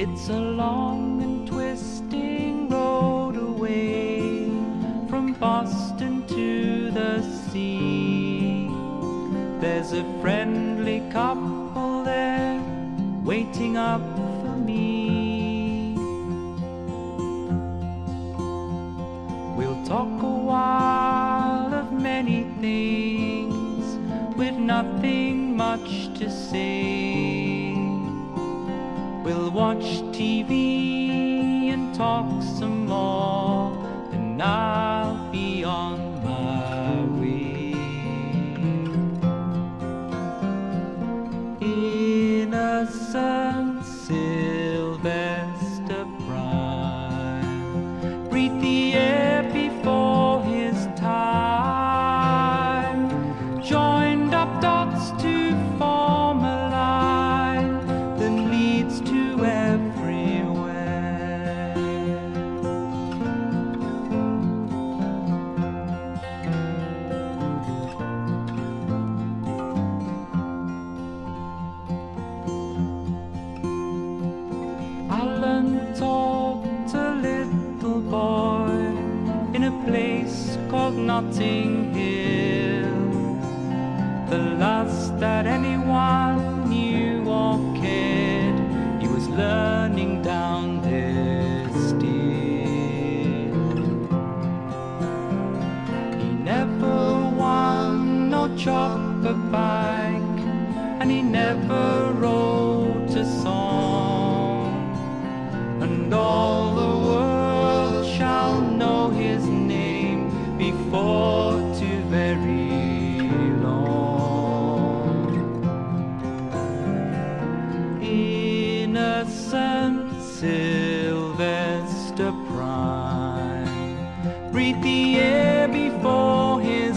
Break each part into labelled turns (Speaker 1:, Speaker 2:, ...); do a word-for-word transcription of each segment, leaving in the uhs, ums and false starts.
Speaker 1: It's a long and twisting road away from Boston to the sea. There's a friendly couple there waiting up for me. We'll talk a while of many things with nothing much to say. We'll watch T V and talk some more, and I'll be on my way. Innocent Sylvester Prime breathed the air before his time, joined up dots to form a line that leads to everywhere. Alan taught a little boy in a place called Notting Hill, the last that anyone knew or cared. He was learning down there still. He never won no chopper bike, and he never wrote a song, and all the world shall know his name before too very long. Innocent Sylvester Prime breathed the air before his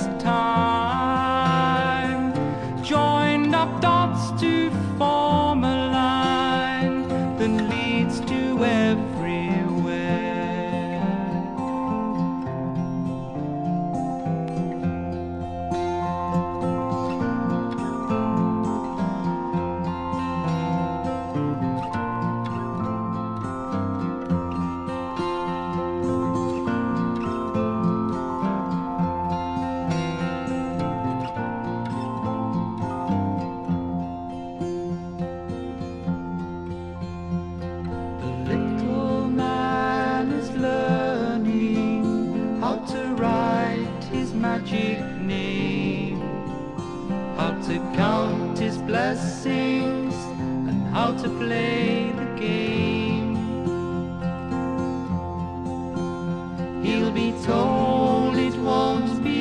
Speaker 1: time, joined up dots to form a line that leads to everywhere. Magic name, how to count his blessings and how to play the game. He'll be told it won't be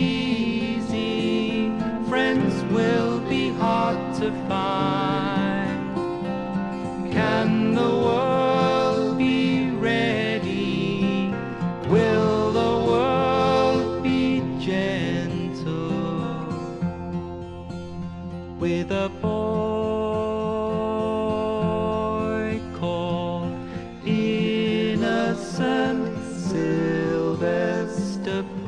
Speaker 1: easy, friends will be hard to find. Can the world be ready? Will the world be gentle with a boy called Innocent Sylvester